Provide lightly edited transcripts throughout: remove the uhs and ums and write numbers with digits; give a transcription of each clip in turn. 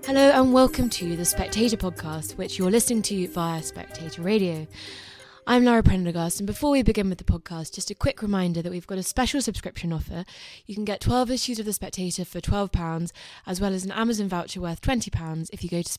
Hello and welcome to the Spectator podcast, which you're listening to via Spectator Radio. I'm Lara Prendergast, and before we begin with the podcast, just a quick reminder that we've got a special subscription offer. You can get 12 issues of The Spectator for £12, as well as an Amazon voucher worth £20 if you go to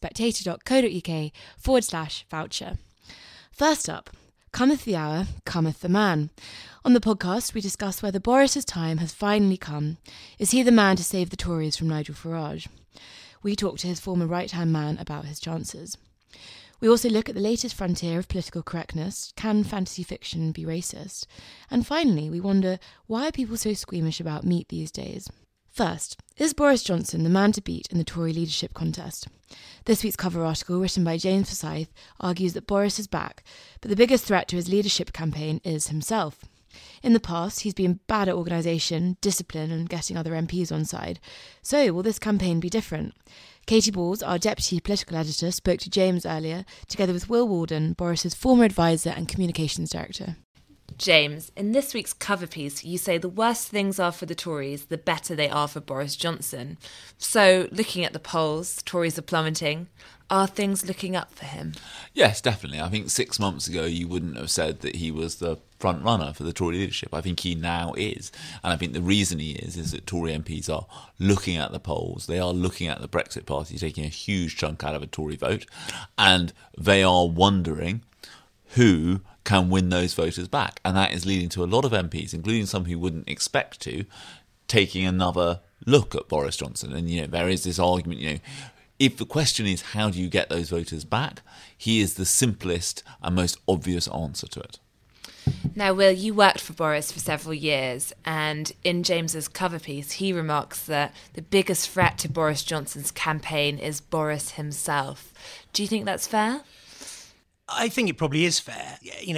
spectator.co.uk/voucher. First up, cometh the hour, cometh the man. On the podcast, we discuss whether Boris's time has finally come. Is he the man to save the Tories from Nigel Farage? We talk to his former right-hand man about his chances. We also look at the latest frontier of political correctness. Can fantasy fiction be racist? And finally, we wonder, why are people so squeamish about meat these days? First, is Boris Johnson the man to beat in the Tory leadership contest? This week's cover article, written by James Forsyth, argues that Boris is back, but the biggest threat to his leadership campaign is himself. In the past, he's been bad at organisation, discipline and getting other MPs on side. So, will this campaign be different? Katie Balls, our deputy political editor, spoke to James earlier, together with Will Walden, Boris's former advisor and communications director. James, in this week's cover piece, you say the worse things are for the Tories, the better they are for Boris Johnson. So, looking at the polls, Tories are plummeting. Are things looking up for him? Yes, definitely. I think 6 months ago you wouldn't have said that he was the front runner for the Tory leadership. I think he now is. And I think the reason he is that Tory MPs are looking at the polls. They are looking at the Brexit Party taking a huge chunk out of a Tory vote. And they are wondering who can win those voters back. And that is leading to a lot of MPs, including some who wouldn't expect to, taking another look at Boris Johnson. And, there is this argument, if the question is how do you get those voters back, he is the simplest and most obvious answer to it. Now, Will, you worked for Boris for several years, and in James's cover piece, he remarks that the biggest threat to Boris Johnson's campaign is Boris himself. Do you think that's fair? I think it probably is fair.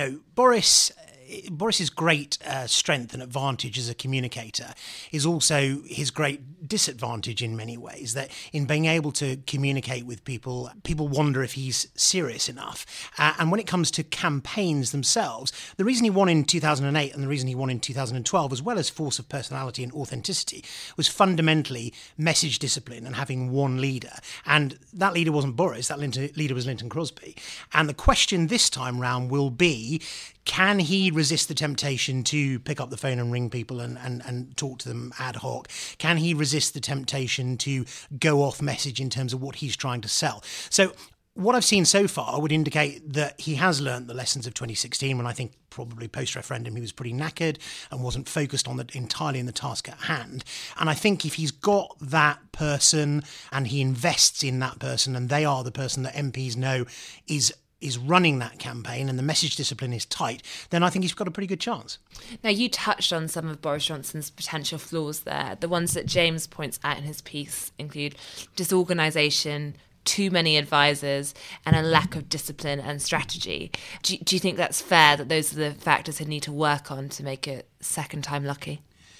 Boris's great strength and advantage as a communicator is also his great disadvantage in many ways, that in being able to communicate with people wonder if he's serious enough. And when it comes to campaigns themselves, the reason he won in 2008 and the reason he won in 2012, as well as force of personality and authenticity, was fundamentally message discipline and having one leader. And that leader wasn't Boris, that leader was Lynton Crosby. And the question this time round will be, can he resist the temptation to pick up the phone and ring people and talk to them ad hoc? Can he resist the temptation to go off message in terms of what he's trying to sell? So what I've seen so far would indicate that he has learnt the lessons of 2016, when I think probably post-referendum he was pretty knackered and wasn't focused on entirely in the task at hand. And I think if he's got that person and he invests in that person, and they are the person that MPs know is running that campaign and the message discipline is tight, then I think he's got a pretty good chance. Now, you touched on some of Boris Johnson's potential flaws there. The ones that James points out in his piece include disorganisation, too many advisors, and a lack of discipline and strategy. Do you think that's fair, that those are the factors he'd need to work on to make it second time lucky?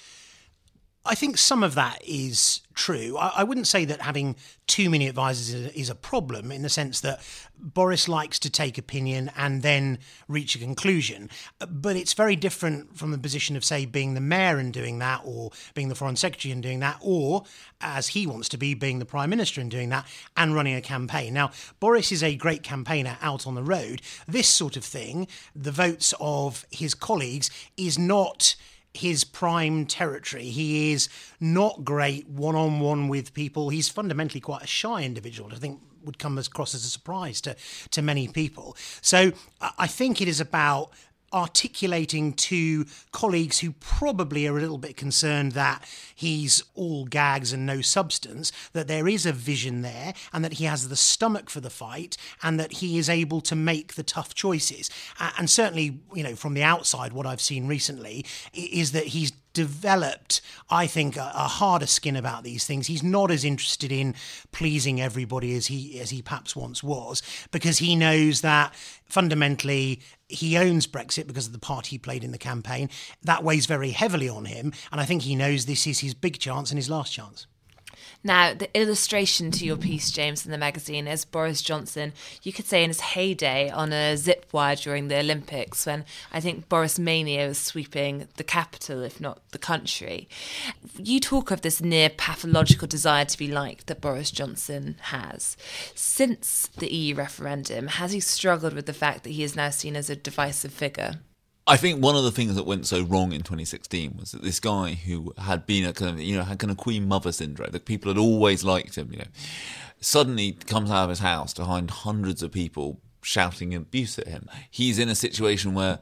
I think some of that is true. I wouldn't say that having too many advisors is a problem, in the sense that Boris likes to take opinion and then reach a conclusion. But it's very different from the position of, say, being the mayor and doing that, or being the foreign secretary and doing that, or, as he wants to be, being the prime minister and doing that, and running a campaign. Now, Boris is a great campaigner out on the road. This sort of thing, the votes of his colleagues, is not his prime territory. He is not great one-on-one with people. He's fundamentally quite a shy individual, I think would come across as a surprise to many people. So I think it is about articulating to colleagues who probably are a little bit concerned that he's all gags and no substance, that there is a vision there and that he has the stomach for the fight and that he is able to make the tough choices. And certainly, from the outside, what I've seen recently is that he's developed, I think, a harder skin about these things. He's not as interested in pleasing everybody as he perhaps once was, because he knows that fundamentally he owns Brexit because of the part he played in the campaign. That weighs very heavily on him, and I think he knows this is his big chance and his last chance. Now, the illustration to your piece, James, in the magazine is Boris Johnson, you could say in his heyday, on a zip wire during the Olympics, when I think Boris mania was sweeping the capital, if not the country. You talk of this near pathological desire to be liked that Boris Johnson has. Since the EU referendum, has he struggled with the fact that he is now seen as a divisive figure? I think one of the things that went so wrong in 2016 was that this guy who had been had kind of Queen Mother syndrome, that people had always liked him, suddenly comes out of his house to find hundreds of people shouting abuse at him. He's in a situation where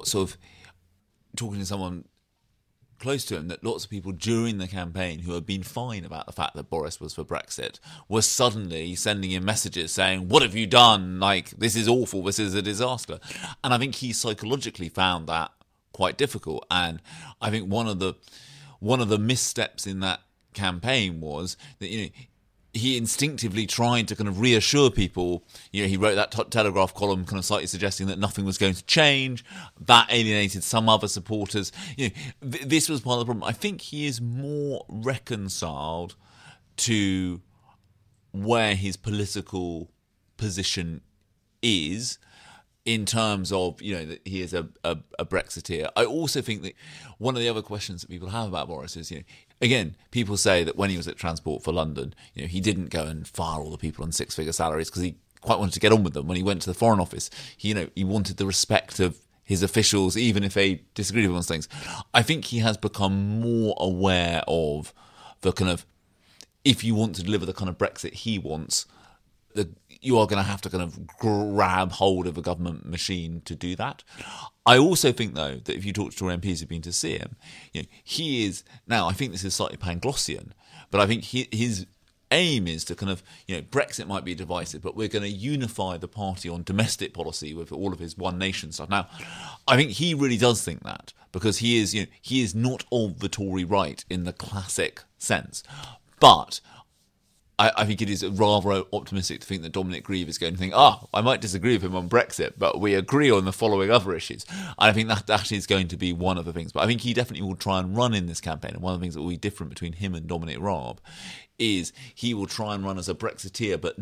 talking to someone close to him, that lots of people during the campaign who had been fine about the fact that Boris was for Brexit were suddenly sending him messages saying, "What have you done? Like, this is awful, this is a disaster." And I think he psychologically found that quite difficult. And I think one of the missteps in that campaign was that he instinctively tried to kind of reassure people. He wrote that Telegraph column kind of slightly suggesting that nothing was going to change. That alienated some other supporters. This was part of the problem. I think he is more reconciled to where his political position is, in terms of, that he is a Brexiteer. I also think that one of the other questions that people have about Boris is, again, people say that when he was at Transport for London, he didn't go and fire all the people on six-figure salaries because he quite wanted to get on with them. When he went to the Foreign Office, he wanted the respect of his officials, even if they disagreed with him on things. I think he has become more aware of the kind of, if you want to deliver the kind of Brexit he wants, you are going to have to kind of grab hold of a government machine to do that. I also think, though, that if you talk to Tory MPs who've been to see him, he is, now I think this is slightly Panglossian, but I think his aim is to kind of, Brexit might be divisive, but we're going to unify the party on domestic policy with all of his One Nation stuff. Now, I think he really does think that, because he is not of the Tory right in the classic sense. But I think it is rather optimistic to think that Dominic Grieve is going to think, I might disagree with him on Brexit, but we agree on the following other issues. I think that is going to be one of the things. But I think he definitely will try and run in this campaign. And one of the things that will be different between him and Dominic Raab is he will try and run as a Brexiteer, but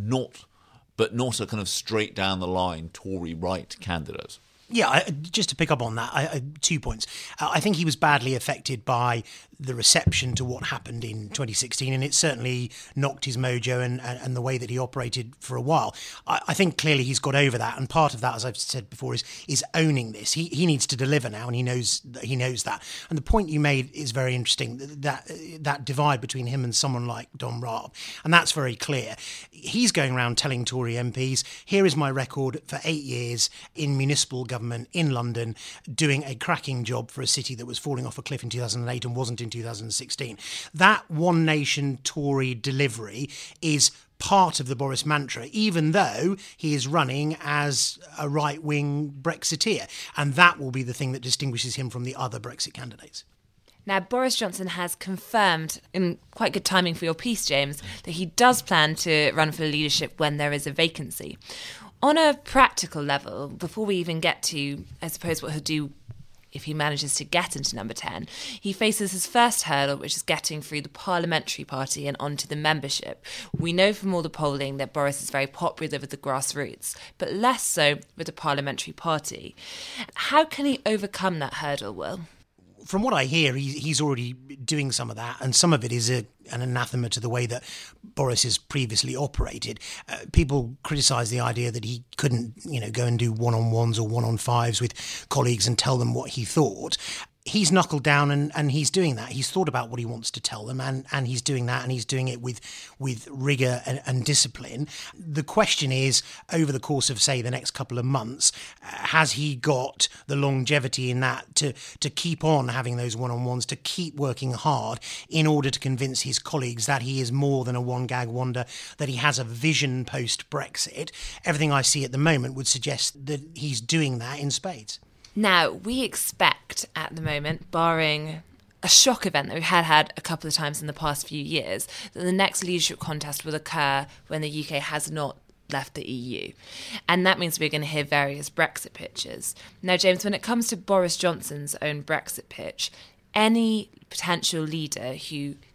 not a kind of straight down the line Tory right candidate. Yeah, just to pick up on that, 2 points. I think he was badly affected by the reception to what happened in 2016, and it certainly knocked his mojo and the way that he operated for a while. I think clearly he's got over that, and part of that, as I've said before, is owning this. He needs to deliver now, and he knows that. And the point you made is very interesting, that divide between him and someone like Dom Raab, and that's very clear. He's going around telling Tory MPs, here is my record for 8 years in municipal government in London, doing a cracking job for a city that was falling off a cliff in 2008 and wasn't in 2016. That One Nation Tory delivery is part of the Boris mantra, even though he is running as a right-wing Brexiteer. And that will be the thing that distinguishes him from the other Brexit candidates. Now, Boris Johnson has confirmed, in quite good timing for your piece, James, that he does plan to run for leadership when there is a vacancy. On a practical level, before we even get to, I suppose, what he'll do if he manages to get into number 10, he faces his first hurdle, which is getting through the parliamentary party and onto the membership. We know from all the polling that Boris is very popular with the grassroots, but less so with the parliamentary party. How can he overcome that hurdle, Will? From what I hear, he's already doing some of that, and some of it is an anathema to the way that Boris has previously operated. People criticise the idea that he couldn't, go and do one-on-ones or one-on-fives with colleagues and tell them what he thought. He's knuckled down and he's doing that. He's thought about what he wants to tell them and he's doing that, and he's doing it with rigour and discipline. The question is, over the course of, say, the next couple of months, has he got the longevity in that to keep on having those one-on-ones, to keep working hard in order to convince his colleagues that he is more than a one-gag wonder, that he has a vision post-Brexit? Everything I see at the moment would suggest that he's doing that in spades. Now, we expect at the moment, barring a shock event that we've had a couple of times in the past few years, that the next leadership contest will occur when the UK has not left the EU. And that means we're going to hear various Brexit pitches. Now, James, when it comes to Boris Johnson's own Brexit pitch, any potential leader who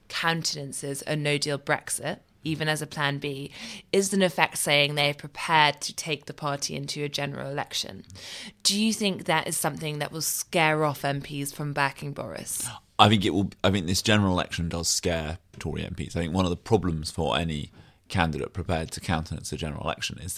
countenances a no-deal Brexit, even as a plan B, is in effect saying they're prepared to take the party into a general election. Do you think that is something that will scare off MPs from backing Boris? I think it will. I think this general election does scare Tory MPs. I think one of the problems for any candidate prepared to countenance a general election is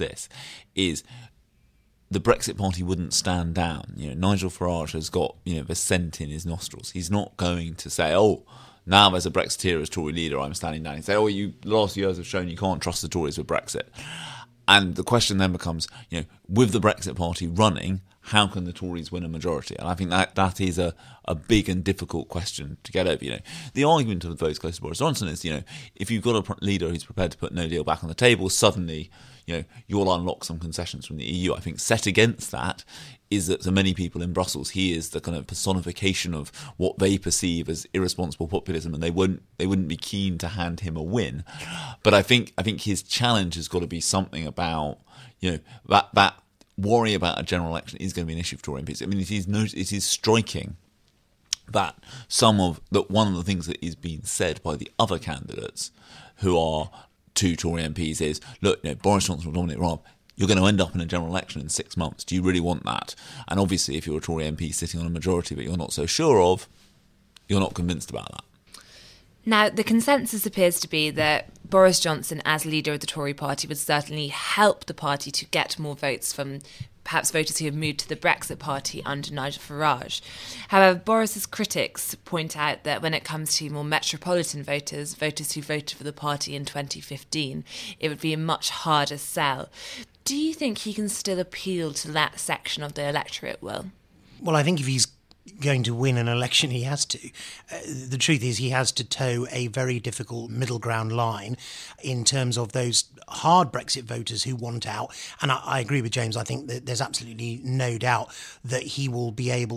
the Brexit party wouldn't stand down. Nigel Farage has got the scent in his nostrils. He's not going to say, "Oh, now as a Brexiteer, as Tory leader, I'm standing down." He'd say, "Oh, the last years have shown you can't trust the Tories with Brexit." And the question then becomes, with the Brexit party running, how can the Tories win a majority? And I think that is a big and difficult question to get over. The argument of those close to Boris Johnson is, if you've got a leader who's prepared to put no deal back on the table, suddenly, you'll unlock some concessions from the EU. I think set against that is that to many people in Brussels, he is the kind of personification of what they perceive as irresponsible populism, and they wouldn't be keen to hand him a win. But I think his challenge has got to be something about that worry about a general election is going to be an issue for Tory MPs. I mean, it is striking that one of the things that is being said by the other candidates who are two Tory MPs is, look, Boris Johnson or Dominic Raab, you're going to end up in a general election in 6 months. Do you really want that? And obviously, if you're a Tory MP sitting on a majority that you're not so sure of, you're not convinced about that. Now, the consensus appears to be that Boris Johnson, as leader of the Tory party, would certainly help the party to get more votes from perhaps voters who have moved to the Brexit party under Nigel Farage. However, Boris's critics point out that when it comes to more metropolitan voters who voted for the party in 2015, it would be a much harder sell. Do you think he can still appeal to that section of the electorate, Will? Well, I think if he's going to win an election, he has to. The truth is he has to toe a very difficult middle ground line in terms of those hard Brexit voters who want out. And I agree with James. I think that there's absolutely no doubt that he will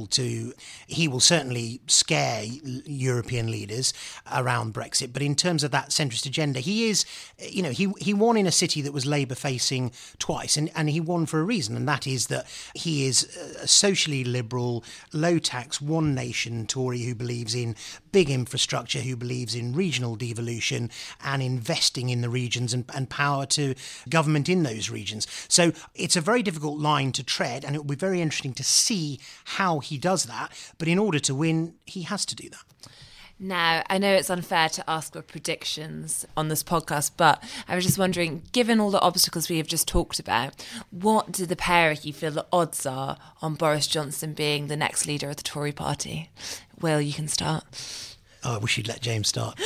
certainly scare European leaders around Brexit. But in terms of that centrist agenda, he won in a city that was Labour facing twice, and he won for a reason, and that is that he is a socially liberal, low tax, one nation Tory who believes in big infrastructure, who believes in regional devolution and investing in the regions and power to government in those regions. So it's a very difficult line to tread, and it will be very interesting to see how he does that. But in order to win, he has to do that. Now, I know it's unfair to ask for predictions on this podcast, but I was just wondering, given all the obstacles we have just talked about, what do the pair of you feel the odds are on Boris Johnson being the next leader of the Tory party? Will, you can start. Oh, I wish you'd let James start.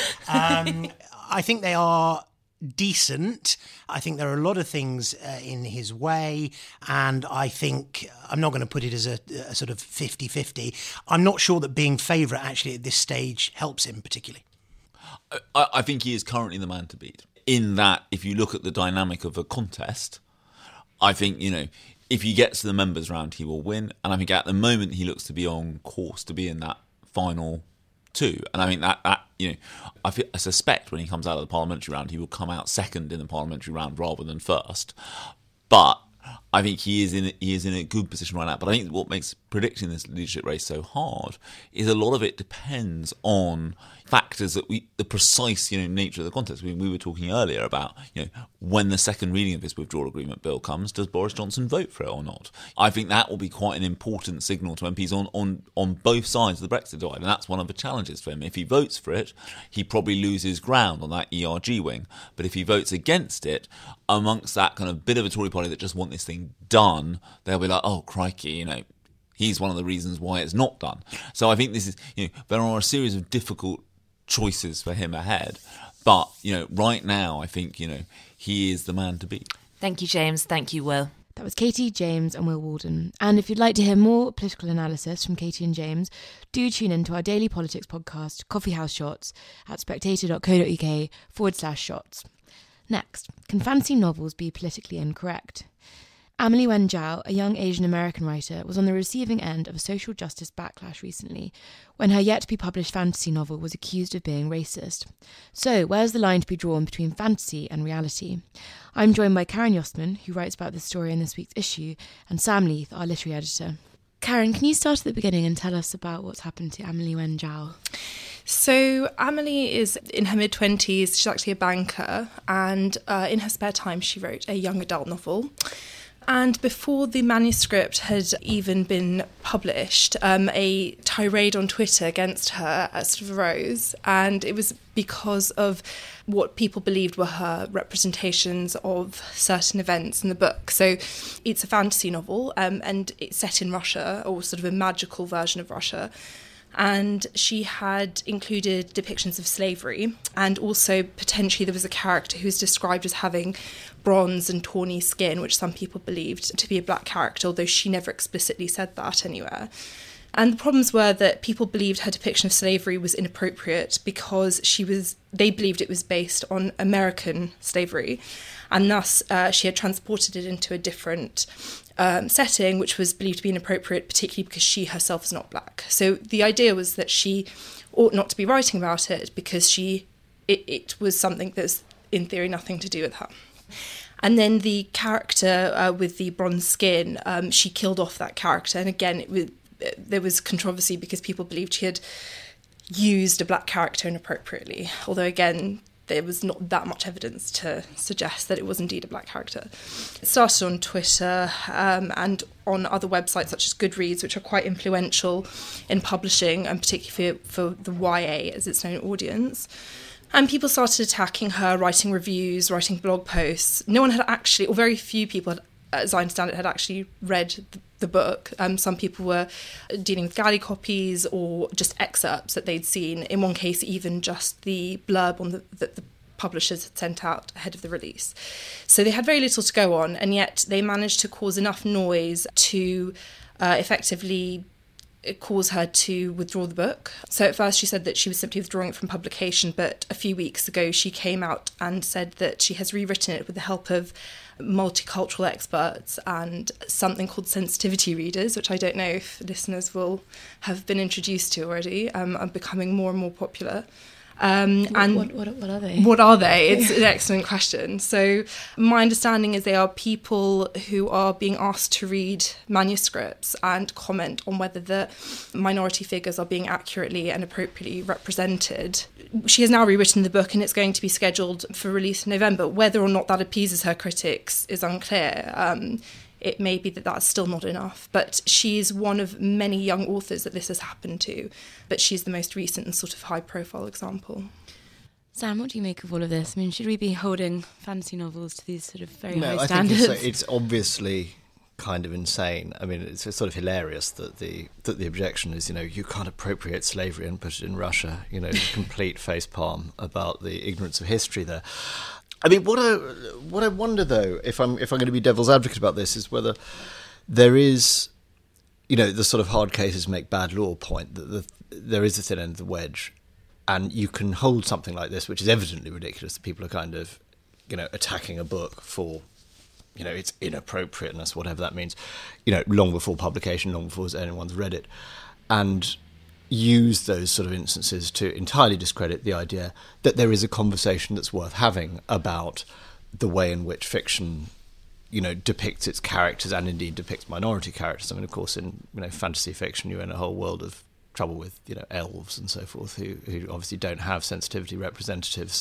I think they are decent. I think there are a lot of things in his way, and I think I'm not going to put it as a sort of 50-50. I'm not sure that being favourite actually at this stage helps him particularly. I think he is currently the man to beat. In that, if you look at the dynamic of a contest, I think, if he gets to the members' round, he will win. And I think at the moment he looks to be on course to be in that final two. And I think that I suspect when he comes out of the parliamentary round, he will come out second in the parliamentary round rather than first. But I think he is in a good position right now. But I think what makes predicting this leadership race so hard is a lot of it depends on factors that the precise nature of the contest. We were talking earlier about when the second reading of this withdrawal agreement bill comes, does Boris Johnson vote for it or not? I think that will be quite an important signal to MPs on both sides of the Brexit divide, and that's one of the challenges for him. If he votes for it, he probably loses ground on that ERG wing. But if he votes against it, amongst that kind of bit of a Tory party that just want this thing done, they'll be like, oh crikey, he's one of the reasons why it's not done. So I think this is, there are a series of difficult choices for him ahead. But, right now, I think, he is the man to beat. Thank you, James. Thank you, Will. That was Katie, James and Will Walden. And if you'd like to hear more political analysis from Katie and James, do tune in to our daily politics podcast, Coffee House Shots, at spectator.co.uk/shots. Next, can fantasy novels be politically incorrect? Amelie Wen Zhao, a young Asian American writer, was on the receiving end of a social justice backlash recently when her yet-to-be-published fantasy novel was accused of being racist. So, where's the line to be drawn between fantasy and reality? I'm joined by Karen Yostman, who writes about this story in this week's issue, and Sam Leith, our literary editor. Karen, can you start at the beginning and tell us about what's happened to Amelie Wen Zhao? So Amelie is in her mid-20s. She's actually a banker, and in her spare time she wrote a young adult novel. And before the manuscript had even been published, a tirade on Twitter against her sort of arose, and it was because of what people believed were her representations of certain events in the book. So it's a fantasy novel, and it's set in Russia, or sort of a magical version of Russia. And she had included depictions of slavery, and also potentially there was a character who's described as having bronze and tawny skin, which some people believed to be a black character, although she never explicitly said that anywhere. And the problems were that people believed her depiction of slavery was inappropriate because they believed it was based on American slavery, and thus she had transported it into a different setting, which was believed to be inappropriate, particularly because she herself is not black. So the idea was that she ought not to be writing about it because it was something that's in theory nothing to do with her. And then the character with the bronze skin, she killed off that character. And again, there was controversy because people believed she had used a black character inappropriately. Although, again, there was not that much evidence to suggest that it was indeed a black character. It started on Twitter and on other websites such as Goodreads, which are quite influential in publishing, and particularly for the YA as its own audience. And people started attacking her, writing reviews, writing blog posts. No one had actually, or very few people, as I understand it, had actually read the book. Some people were dealing with galley copies or just excerpts that they'd seen. In one case, even just the blurb on that the publishers had sent out ahead of the release. So they had very little to go on, and yet they managed to cause enough noise to effectively cause her to withdraw the book. So at first she said that she was simply withdrawing it from publication, but a few weeks ago she came out and said that she has rewritten it with the help of multicultural experts and something called sensitivity readers, which I don't know if listeners will have been introduced to already, are becoming more and more popular. And what are they? What are they? It's an excellent question. So my understanding is they are people who are being asked to read manuscripts and comment on whether the minority figures are being accurately and appropriately represented. She has now rewritten the book and it's going to be scheduled for release in November. Whether or not that appeases her critics is unclear. It may be that that's still not enough, but she's one of many young authors that this has happened to, but she's the most recent and sort of high-profile example. Sam, what do you make of all of this? I mean, should we be holding fantasy novels to these sort of very high I standards? think it's obviously kind of insane. I mean, it's sort of hilarious that the objection is, you can't appropriate slavery and put it in Russia, complete facepalm about the ignorance of history there. I mean, what I wonder though, if I'm going to be devil's advocate about this, is whether there is, the sort of hard cases make bad law point that there is a thin end of the wedge, and you can hold something like this, which is evidently ridiculous, that people are kind of, attacking a book for, its inappropriateness, whatever that means, long before publication, long before anyone's read it, and use those sort of instances to entirely discredit the idea that there is a conversation that's worth having about the way in which fiction, depicts its characters and indeed depicts minority characters. I mean, of course, in fantasy fiction, you're in a whole world of trouble with elves and so forth who obviously don't have sensitivity representatives.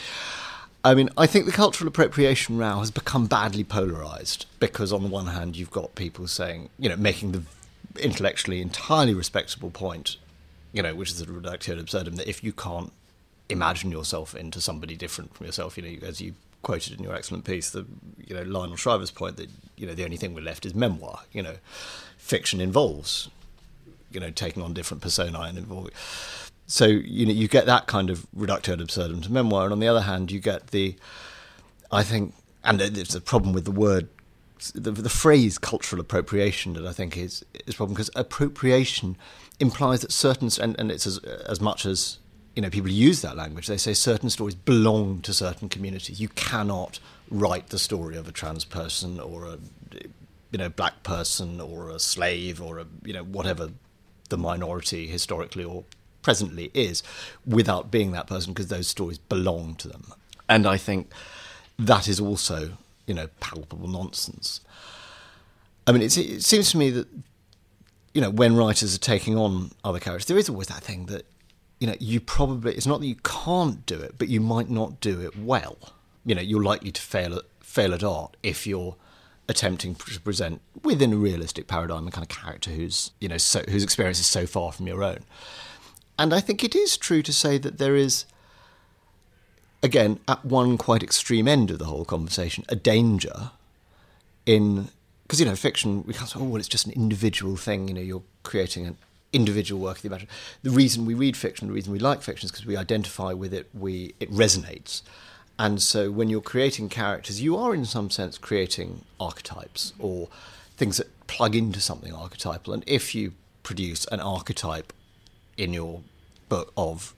I mean, I think the cultural appropriation row has become badly polarised because on the one hand you've got people saying, making the intellectually entirely respectable point, which is a reductio ad absurdum, that if you can't imagine yourself into somebody different from yourself, as you quoted in your excellent piece, the Lionel Shriver's point that the only thing we're left is memoir. Fiction involves taking on different personae and involving. So you get that kind of reductio ad absurdum to memoir, and on the other hand you get I think, and there's a problem with the word. The phrase cultural appropriation that I think is a problem, because appropriation implies that certain, and it's as much as people use that language, they say certain stories belong to certain communities. You cannot write the story of a trans person or a black person or a slave or whatever the minority historically or presently is without being that person, because those stories belong to them. And I think that is also palpable nonsense. I mean, it seems to me that, when writers are taking on other characters, there is always that thing that, you probably, it's not that you can't do it, but you might not do it well. You're likely to fail at art if you're attempting to present within a realistic paradigm a kind of character whose experience is so far from your own. And I think it is true to say that there is, again, at one quite extreme end of the whole conversation, a danger in, because, fiction, we can't say, it's just an individual thing, you're creating an individual work of the imagination. The reason we read fiction, the reason we like fiction is because we identify with it, it resonates. And so when you're creating characters, you are in some sense creating archetypes or things that plug into something archetypal. And if you produce an archetype in your book of,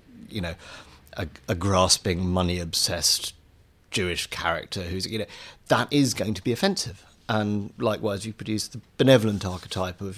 a grasping, money-obsessed Jewish character who's, that is going to be offensive. And likewise, you produce the benevolent archetype of,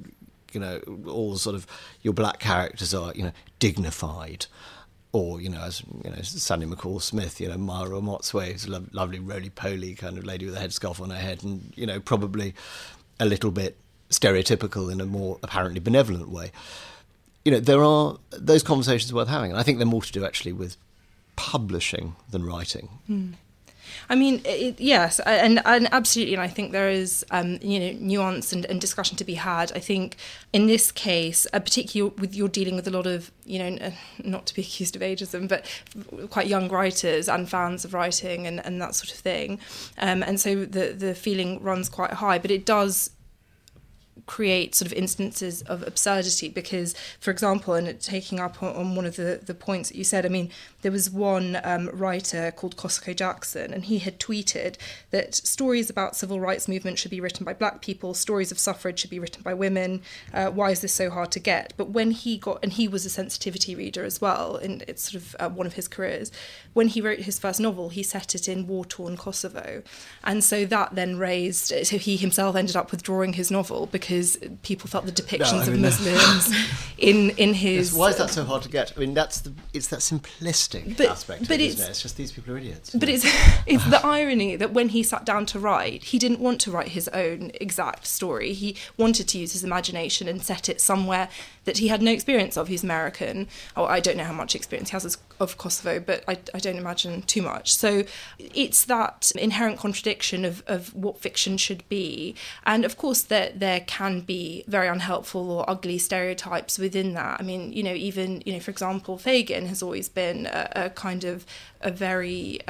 all sort of your black characters are, dignified, or as Sandy McCall Smith, Myra Motsway, who's a lovely roly-poly kind of lady with a headscarf on her head, and probably a little bit stereotypical in a more apparently benevolent way. There are those conversations worth having, and I think they're more to do actually with publishing than writing. I mean, yes, and absolutely, and I think there is, nuance and discussion to be had. I think in this case, particularly with you're dealing with a lot of, not to be accused of ageism, but quite young writers and fans of writing and that sort of thing, and so the feeling runs quite high, but it does create sort of instances of absurdity because, for example, and taking up on one of the points that you said, I mean, there was one writer called Cosco Jackson, and he had tweeted that stories about civil rights movement should be written by black people, stories of suffrage should be written by women. Why is this so hard to get? But when he was a sensitivity reader as well, and it's sort of one of his careers. When he wrote his first novel, he set it in war-torn Kosovo, and so that then raised. So he himself ended up withdrawing his novel because people felt the depictions of Muslims in his. Why is that so hard to get? I mean, it's that simplistic aspect of it, isn't it? It's just these people are idiots. But it's the irony that when he sat down to write, he didn't want to write his own exact story. He wanted to use his imagination and set it somewhere that he had no experience of. He's American. Oh, I don't know how much experience he has of Kosovo, but I don't imagine too much. So it's that inherent contradiction of what fiction should be. And of course there can be very unhelpful or ugly stereotypes within that. I mean, even, for example, Fagin has always been a kind of a very,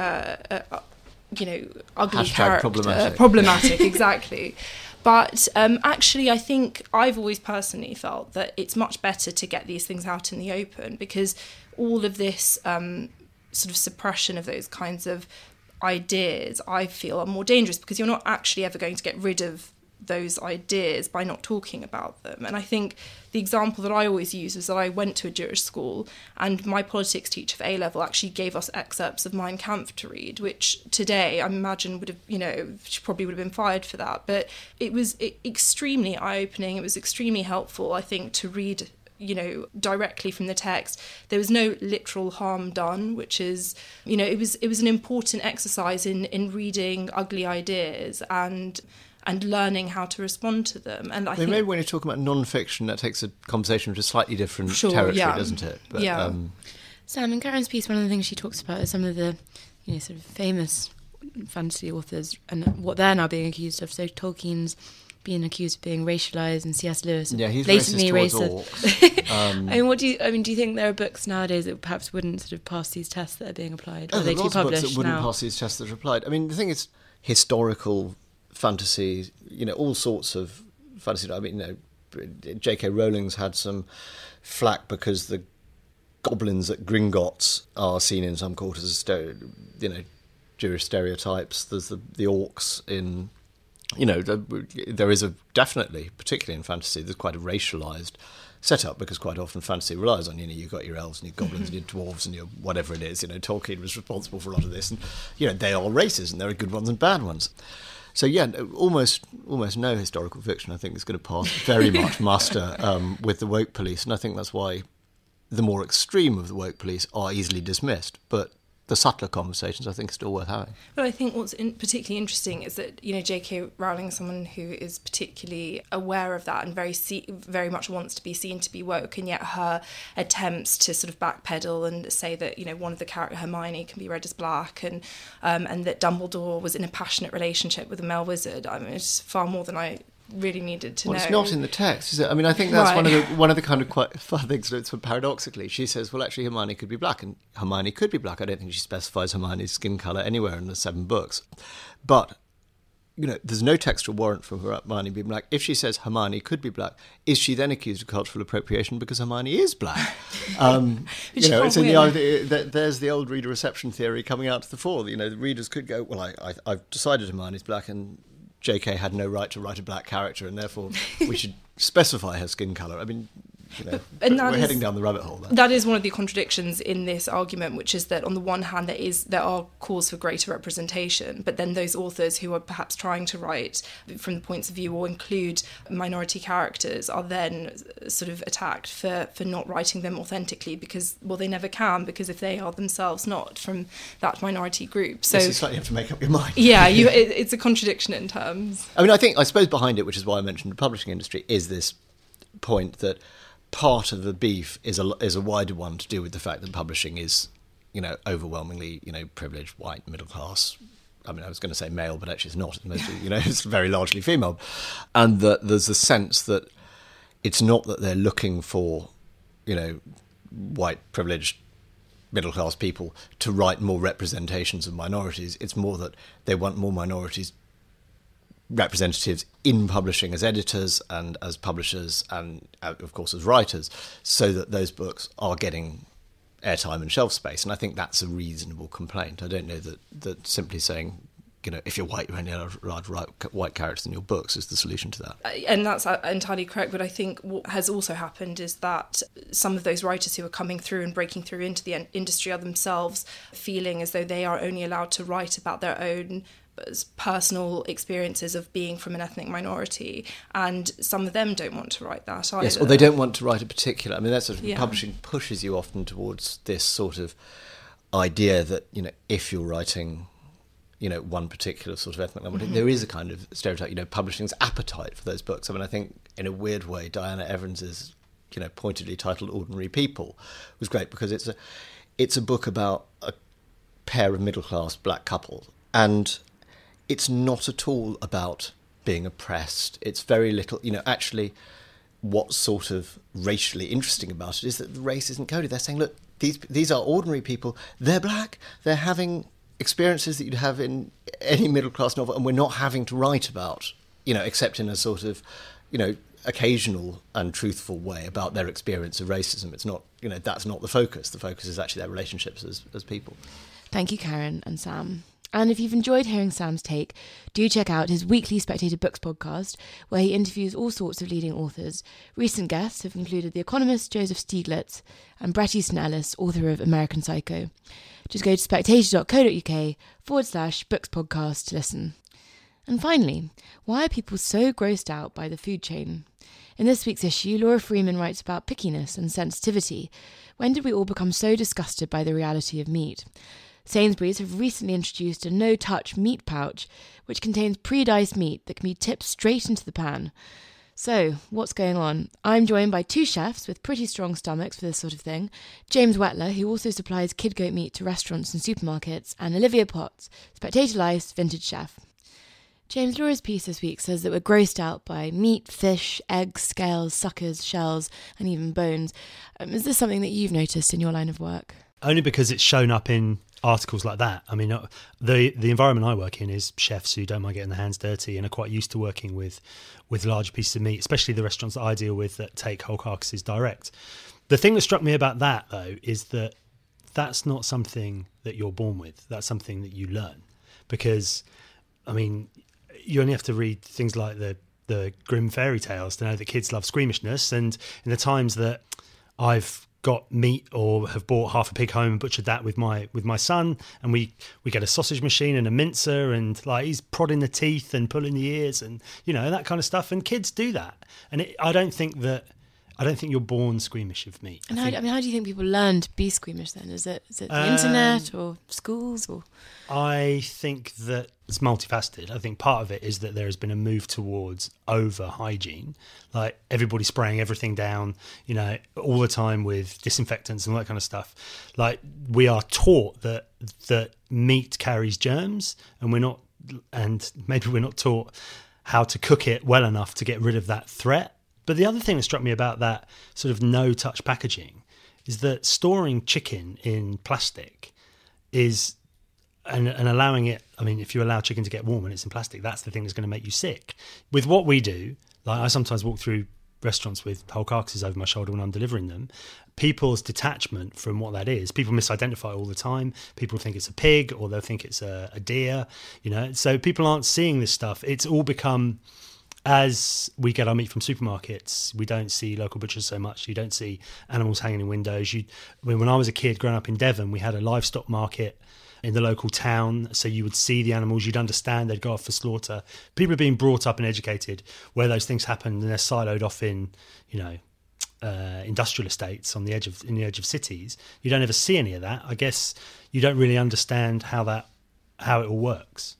ugly character. Problematic, exactly. But actually, I think I've always personally felt that it's much better to get these things out in the open because all of this sort of suppression of those kinds of ideas, I feel, are more dangerous because you're not actually ever going to get rid of those ideas by not talking about them. And I think the example that I always use is that I went to a Jewish school and my politics teacher for A-level actually gave us excerpts of Mein Kampf to read, which today I imagine would have, she probably would have been fired for that. But it was extremely eye-opening. It was extremely helpful, I think, to read directly from the text. There was no literal harm done, which is, it was an important exercise in reading ugly ideas and learning how to respond to them. And I think maybe when you're talking about non-fiction, that takes a conversation to a slightly different territory, doesn't it? But, Sam, in Karen's piece, one of the things she talks about is some of the sort of famous fantasy authors and what they're now being accused of. So Tolkien's being accused of being racialized, and C.S. Lewis he's blatantly racist towards orcs. Do you think there are books nowadays that perhaps wouldn't sort of pass these tests that are being applied? Oh, Are they too published published books that wouldn't now? pass these tests that are applied. I mean, the thing is, historical fantasy, all sorts of fantasy. I mean, J.K. Rowling's had some flack because the goblins at Gringotts are seen in some quarters as Jewish stereotypes. There's the orcs in. There is definitely, particularly in fantasy, there's quite a racialised setup because quite often fantasy relies on, you've got your elves and your goblins and your dwarves and your whatever it is. Tolkien was responsible for a lot of this, and they are races and there are good ones and bad ones. So almost no historical fiction I think is going to pass very much muster with the woke police, and I think that's why the more extreme of the woke police are easily dismissed. But the subtler conversations, I think, are still worth having. But I think what's particularly interesting is that, J.K. Rowling is someone who is particularly aware of that and very much wants to be seen to be woke, and yet her attempts to sort of backpedal and say that, one of the character, Hermione, can be read as black, and that Dumbledore was in a passionate relationship with a male wizard. I mean, it's far more than I really needed to know. It's not in the text, is it? I mean, I think that's one of the kind of quite fun things. So paradoxically, she says, well, actually, Hermione could be black, and Hermione could be black. I don't think she specifies Hermione's skin colour anywhere in the 7 books. But, there's no textual warrant for Hermione being black. If she says Hermione could be black, is she then accused of cultural appropriation because Hermione is black? It's in the idea that there's the old reader reception theory coming out to the fore. The readers could go, well, I've decided Hermione's black, and JK had no right to write a black character, and therefore we should specify her skin colour. I mean, we're heading down the rabbit hole there. That is one of the contradictions in this argument, which is that on the one hand there are calls for greater representation, but then those authors who are perhaps trying to write from the points of view or include minority characters are then sort of attacked for not writing them authentically because, well, they never can, because if they are themselves not from that minority group. So you slightly have to make up your mind. Yeah, it's a contradiction in terms. I mean, I suppose behind it, which is why I mentioned the publishing industry, is this point that part of the beef is a wider one to do with the fact that publishing is, overwhelmingly, privileged, white, middle class. I mean, I was going to say male, but actually it's not. It's mostly, it's very largely female. And that there's a sense that it's not that they're looking for, white, privileged, middle class people to write more representations of minorities. It's more that they want more minorities representatives in publishing as editors and as publishers and, of course, as writers, so that those books are getting airtime and shelf space. And I think that's a reasonable complaint. I don't know that simply saying, if you're white, you only allowed to write white characters in your books is the solution to that. And that's entirely correct. But I think what has also happened is that some of those writers who are coming through and breaking through into the industry are themselves feeling as though they are only allowed to write about their own personal experiences of being from an ethnic minority, and some of them don't want to write that either. Yes, or they don't want to write a particular. I mean, that's sort of publishing pushes you often towards this sort of idea that if you're writing, one particular sort of ethnic minority, there is a kind of stereotype. Publishing's appetite for those books. I mean, I think in a weird way, Diana Evans's pointedly titled "Ordinary People" was great because it's a book about a pair of middle class black couples, and it's not at all about being oppressed. It's very little, actually what's sort of racially interesting about it is that the race isn't coded. They're saying, look, these are ordinary people. They're black. They're having experiences that you'd have in any middle-class novel, and we're not having to write about, except in a sort of, occasional and truthful way about their experience of racism. It's not, that's not the focus. The focus is actually their relationships as people. Thank you, Karen and Sam. And if you've enjoyed hearing Sam's take, do check out his weekly Spectator Books podcast, where he interviews all sorts of leading authors. Recent guests have included the economist Joseph Stiglitz and Bret Easton Ellis, author of American Psycho. Just go to spectator.co.uk/books podcast to listen. And finally, why are people so grossed out by the food chain? In this week's issue, Laura Freeman writes about pickiness and sensitivity. When did we all become so disgusted by the reality of meat? Sainsbury's have recently introduced a no-touch meat pouch, which contains pre-diced meat that can be tipped straight into the pan. So, what's going on? I'm joined by 2 chefs with pretty strong stomachs for this sort of thing. James Wetler, who also supplies kid goat meat to restaurants and supermarkets, and Olivia Potts, Spectator Life's vintage chef. James, Laura's piece this week says that we're grossed out by meat, fish, eggs, scales, suckers, shells, and even bones. Is this something that you've noticed in your line of work? Only because it's shown up in articles like that. I mean, the environment I work in is chefs who don't mind getting their hands dirty and are quite used to working with large pieces of meat, especially the restaurants that I deal with that take whole carcasses direct. The thing that struck me about that, though, is that that's not something that you're born with. That's something that you learn. Because, I mean, you only have to read things like the Grimm fairy tales to know that kids love squeamishness. And in the times that I've got meat or have bought half a pig home and butchered that with my son, and we get a sausage machine and a mincer, and like he's prodding the teeth and pulling the ears and that kind of stuff, and kids do that. And I don't think that I don't think you're born squeamish of meat. And how do you think people learn to be squeamish then? Is it the internet or schools or? I think that it's multifaceted. I think part of it is that there has been a move towards over hygiene, like everybody spraying everything down, all the time with disinfectants and all that kind of stuff. Like we are taught that meat carries germs, and maybe we're not taught how to cook it well enough to get rid of that threat. But the other thing that struck me about that sort of no-touch packaging is that storing chicken in plastic is. And allowing it, if you allow chicken to get warm and it's in plastic, that's the thing that's going to make you sick. With what we do, like I sometimes walk through restaurants with whole carcasses over my shoulder when I'm delivering them. People's detachment from what that is, people misidentify all the time. People think it's a pig or they'll think it's a deer, So people aren't seeing this stuff. It's all become, as we get our meat from supermarkets, we don't see local butchers so much. You don't see animals hanging in windows. When I was a kid growing up in Devon, we had a livestock market in the local town, so you would see the animals, you'd understand they'd go off for slaughter. People are being brought up and educated where those things happen, and they're siloed off in, industrial estates in the edge of cities. You don't ever see any of that. I guess you don't really understand how it all works.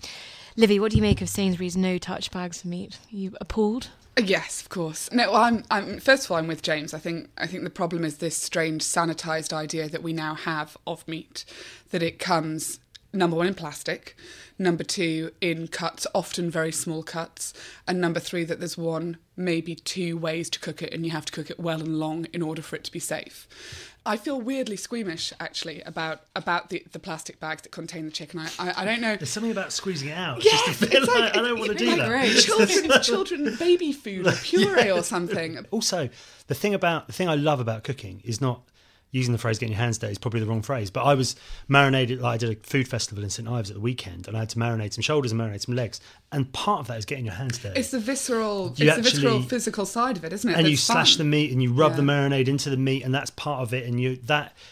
Livy, what do you make of Sainsbury's no-touch bags for meat? Are you appalled? Yes, of course. No, I'm first of all, I'm with James. I think the problem is this strange sanitised idea that we now have of meat, that it comes, number one, in plastic, number two, in cuts, often very small cuts, and number three, that there's one, maybe two ways to cook it, and you have to cook it well and long in order for it to be safe. I feel weirdly squeamish, actually, about the plastic bags that contain the chicken. I don't know. There's something about squeezing it out. Yeah, just to feel like I don't want to do that. Children baby food or puree or something. Also, the thing I love about cooking is not using the phrase "getting your hands dirty" is probably the wrong phrase. But I was marinated. Like I did a food festival in St Ives at the weekend, and I had to marinate some shoulders and marinate some legs. And part of that is getting your hands dirty. It's the visceral physical side of it, isn't it? And you slash the meat and you rub the marinade into the meat, and that's part of it. And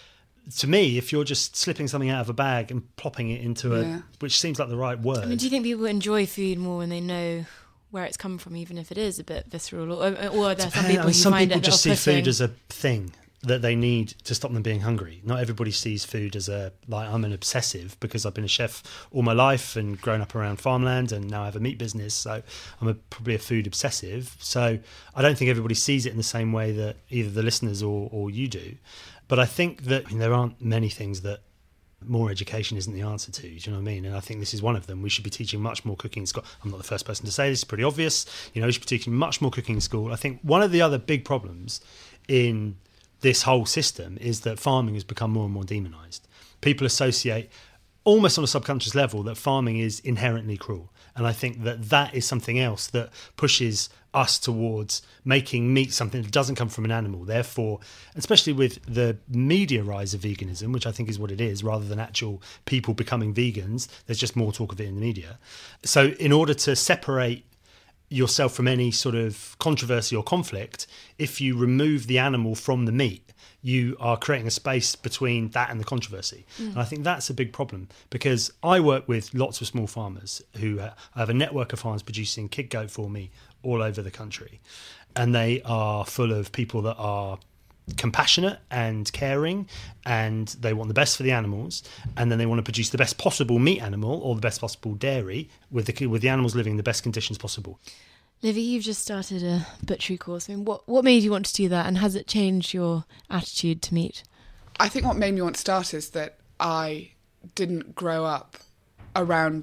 to me, if you're just slipping something out of a bag and plopping it into which seems like the right word. Do you think people enjoy food more when they know where it's come from, even if it is a bit visceral, or are there some people who find it just see off-putting? Food as a thing that they need to stop them being hungry. Not everybody sees food as I'm an obsessive because I've been a chef all my life and grown up around farmland, and now I have a meat business, so I'm probably a food obsessive. So I don't think everybody sees it in the same way that either the listeners or you do. But I think that there aren't many things that more education isn't the answer to. Do you know what I mean? And I think this is one of them. We should be teaching much more cooking in school. I'm not the first person to say this, it's pretty obvious. We should be teaching much more cooking in school. I think one of the other big problems in this whole system is that farming has become more and more demonised. People associate, almost on a subconscious level, that farming is inherently cruel. And I think that is something else that pushes us towards making meat something that doesn't come from an animal. Therefore, especially with the media rise of veganism, which I think is what it is, rather than actual people becoming vegans, there's just more talk of it in the media. So in order to separate yourself from any sort of controversy or conflict, if you remove the animal from the meat, you are creating a space between that and the controversy. And I think that's a big problem, because I work with lots of small farmers who have a network of farms producing kid goat for me all over the country, and they are full of people that are compassionate and caring, and they want the best for the animals, and then they want to produce the best possible meat animal or the best possible dairy with the animals living in the best conditions possible. Livy, you've just started a butchery course. I mean, what made you want to do that, and has it changed your attitude to meat? I think what made me want to start is that I didn't grow up around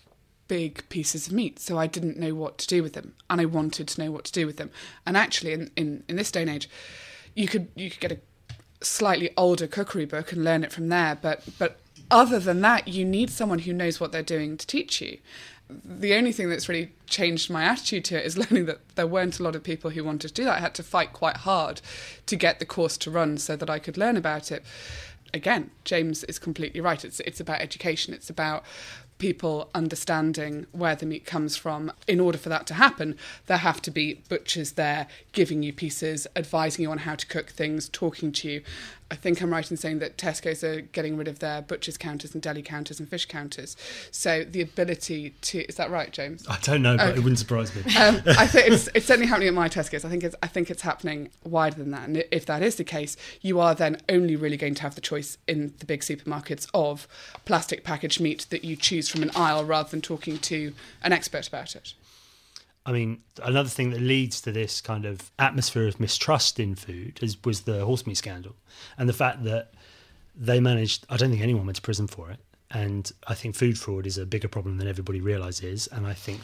big pieces of meat, so I didn't know what to do with them, and I wanted to know what to do with them. And actually, in this day and age, you could get a slightly older cookery book and learn it from there, but other than that, you need someone who knows what they're doing to teach you. The only thing that's really changed my attitude to it is learning that there weren't a lot of people who wanted to do that. I had to fight quite hard to get the course to run so that I could learn about it. Again, James is completely right. It's about education. It's about people understanding where the meat comes from. In order for that to happen, there have to be butchers there giving you pieces, advising you on how to cook things, talking to you. I think I'm right in saying that Tesco's are getting rid of their butcher's counters and deli counters and fish counters. So the ability to... Is that right, James? I don't know, but it wouldn't surprise me. I think it's certainly happening at my Tesco's. I think it's happening wider than that. And if that is the case, you are then only really going to have the choice in the big supermarkets of plastic packaged meat that you choose from an aisle rather than talking to an expert about it. I mean, another thing that leads to this kind of atmosphere of mistrust in food was the horse meat scandal, and the fact that they managed. I don't think anyone went to prison for it, and I think food fraud is a bigger problem than everybody realises. And I think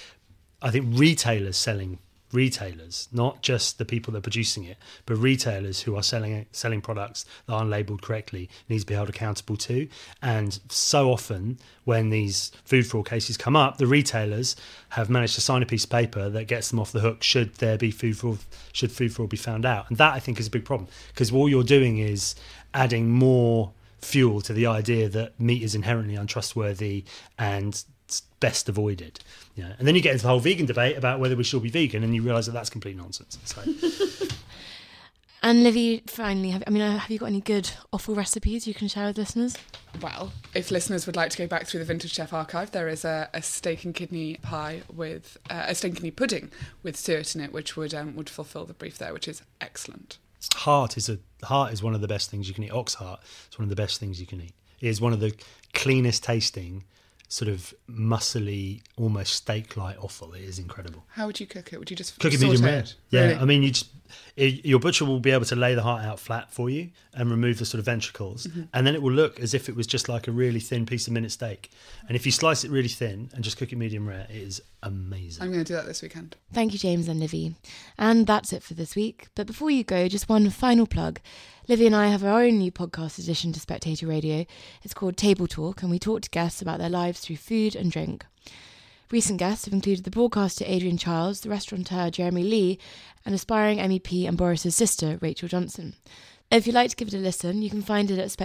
retailers, not just the people that are producing it, but retailers who are selling products that aren't labelled correctly, needs to be held accountable too. And so often when these food fraud cases come up, the retailers have managed to sign a piece of paper that gets them off the hook should there be food fraud be found out. And that, I think, is a big problem, because all you're doing is adding more fuel to the idea that meat is inherently untrustworthy and best avoided. And then you get into the whole vegan debate about whether we should be vegan, and you realise that that's complete nonsense. So. And Livy, finally, have you got any good offal recipes you can share with listeners? Well, if listeners would like to go back through the Vintage Chef archive, there is a steak and kidney pie with a steak and kidney pudding with suet in it, which would fulfil the brief there, which is excellent. Heart is one of the best things you can eat. Ox heart is one of the best things you can eat. It is one of the cleanest tasting, sort of muscly, almost steak-like offal. It is incredible. How would you cook it? Would you just cook it medium rare? Yeah, really? I mean, your butcher will be able to lay the heart out flat for you and remove the sort of ventricles, and then it will look as if it was just like a really thin piece of minute steak. And if you slice it really thin and just cook it medium rare, it is amazing. I'm going to do that this weekend. Thank you, James and Livy. And that's it for this week. But before you go, just one final plug. Livy and I have our own new podcast addition to Spectator Radio. It's called Table Talk, and we talk to guests about their lives through food and drink. Recent guests have included the broadcaster Adrian Childs, the restaurateur Jeremy Lee, and aspiring MEP and Boris's sister, Rachel Johnson. If you'd like to give it a listen, you can find it at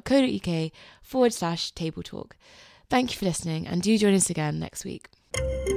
spectator.co.uk/Table Talk. Thank you for listening, and do join us again next week.